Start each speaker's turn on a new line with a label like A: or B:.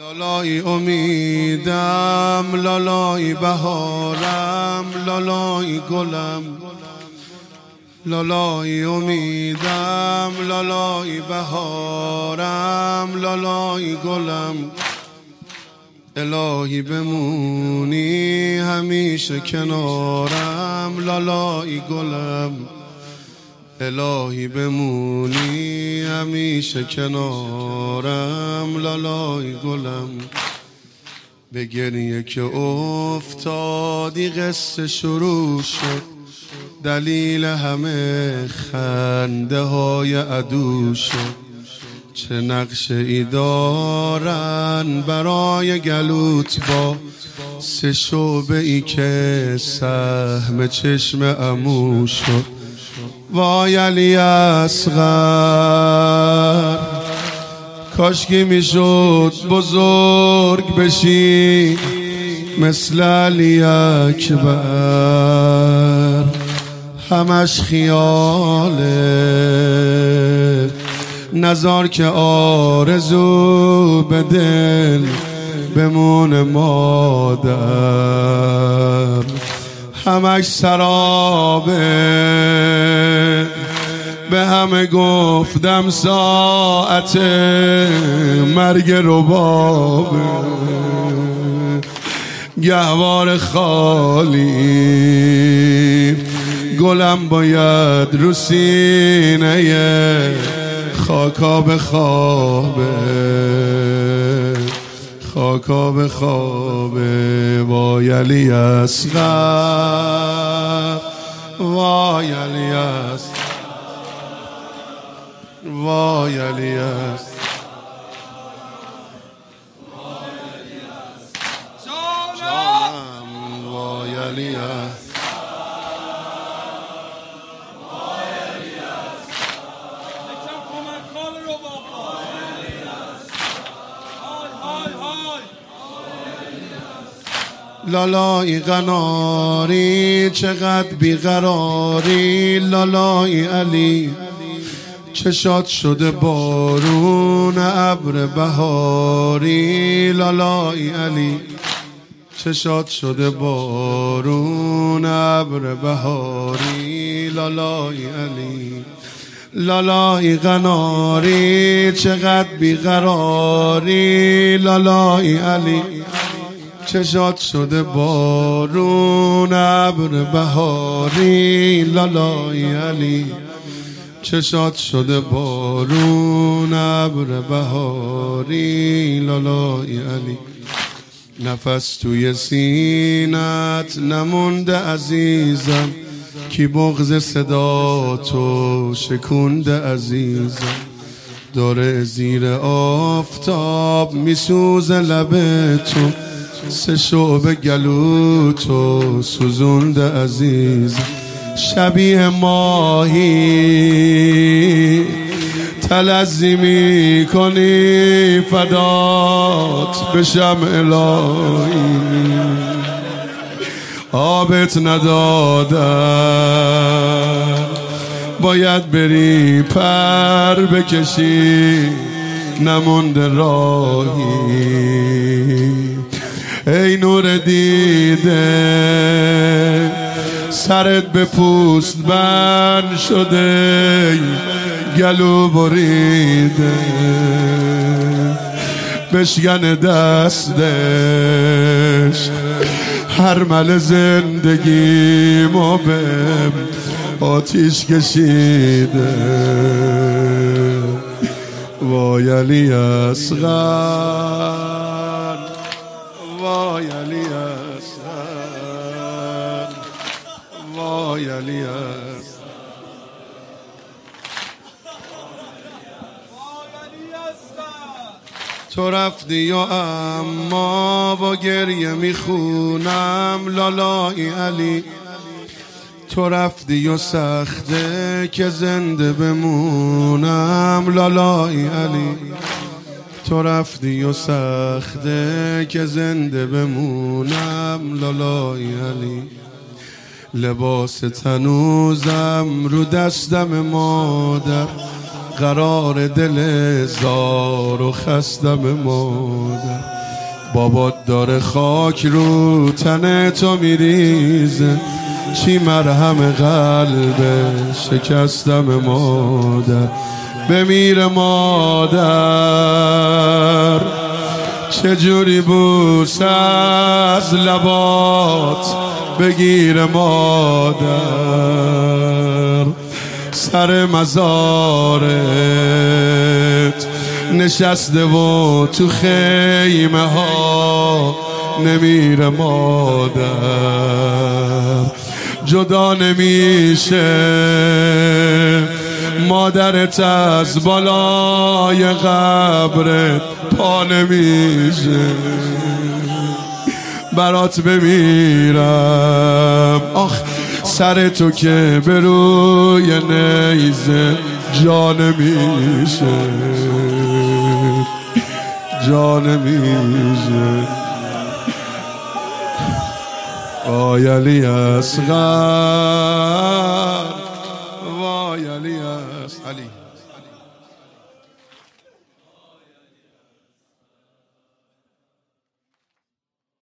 A: لالای امیدم، لالای بهارم، لالای گلم، لالای امیدم، لالای بهارم، لالای گلم. الهی بمونی همیشه کنارم، لالای گلم. الهی بمونی همیشه کنارم، لالای گلم. به گریه که افتادی قصه شروع شد، دلیل همه خنده های عدو شد. چه نقشه ای دارن برای گلوت با سه شعبه ای که سهم چشم عمو شد. وای علی اصغر، کاشکی میشد بزرگ بشی مثل علی اکبر. همش خیاله، نزار که آرزو به دل بمونه مادر. همش سرابه، به همه گفتم ساعت مرگ ربابه. گهوار خالی، گلم باید رو سینه خاکا بخوابه، خاکا بخوابه. وای علی اصغر، وای علی اصغر، وای علی اصغر، جانم وای علی اصغر. لالای قناری چقدر بیقراری، لالای علی چشات شده بارون ابر بهاری، لالای علی چشات شده بارون ابر بهاری، لالای علی. لالای قناری چقدر بیقراری، لالای علی چشات شده بارون ابر بهاری، لالای علی چشات شده بارون ابر بهاری، لالای علی. نفس توی سینت نمونده عزیزم، کی بغض صدا تو شکونده عزیزم. داره زیر آفتاب میسوزه لب تو، سه شعبه گلو تو سوزونده عزیزم. شبیه ماهی تلذی میکنی، فدات بشم الهی. آبت ندادن باید بری پر بکشی، نمونده راهی. ای نور دیده سرت به پوست بند شده، گلو بریده بشکن دستش. هر مل زندگی ما به آتیش کشیده. وای علی اصغر، وای علی اصغر، وای علی اصغر. تو رفتی و اما با گریه میخونم، لالای علی. تو رفتی و سخته که زنده بمونم، لالای علی. تو رفتی و سخته که زنده بمونم، لالای علی. لباس تنوزم رو دستم مادر، قرار دل زار و خستم مادر. بابات داره خاک رو تن تو میریزه، چی مرهم قلبه شکستم مادر، بمیره مادر. چجوری بوس از لبات بگیره مادر، سر مزارت نشسته و تو خیمه ها نمیره مادر، جدا نمیشه مادرت از بالای قبرت، پا نمیشه برات بمیرم. آخ سر تو که به روی نیزه جا نمیشه، جا نمیشه. وای علی اصغر، وای علی اصغر. علی